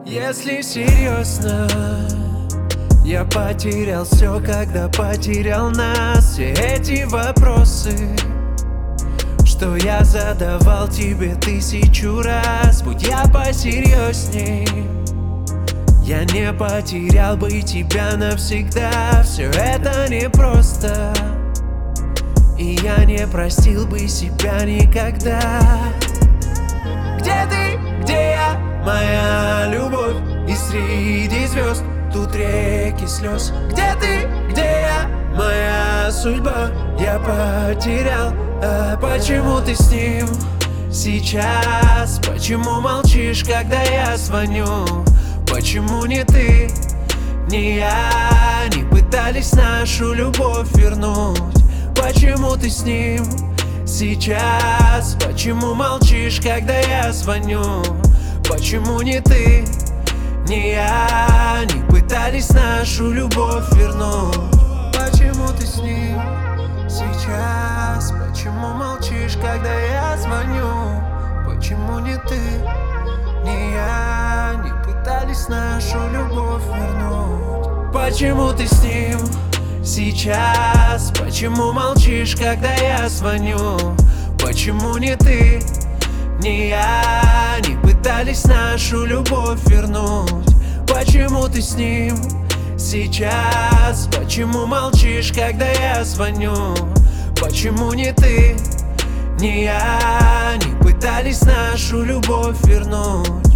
Если серьезно, я потерял все, когда потерял нас. Все эти вопросы, что я задавал тебе 1000 раз. Будь я посерьезней, я не потерял бы тебя навсегда. Все это непросто, и я не простил бы себя никогда. Где ты, где я, моя любовь? И среди звезд тут реки слез. Где ты, где я, моя судьба? Я потерял, а почему ты с ним сейчас? Почему молчишь, когда я звоню? Почему ни ты, ни я не пытались нашу любовь вернуть? Почему ты с ним сейчас? Почему молчишь, когда я звоню? Почему ни ты, ни я не пытались нашу любовь вернуть? Почему ты с ним сейчас? Почему молчишь, когда я звоню? Почему ни ты, ни я не пытались нашу любовь вернуть? Почему ты с ним сейчас? Почему молчишь, когда я звоню? Почему ни ты, ни я не пытались нашу любовь вернуть? Почему ты с ним сейчас? Почему молчишь, когда я звоню? Почему ни ты, ни я не пытались нашу любовь вернуть?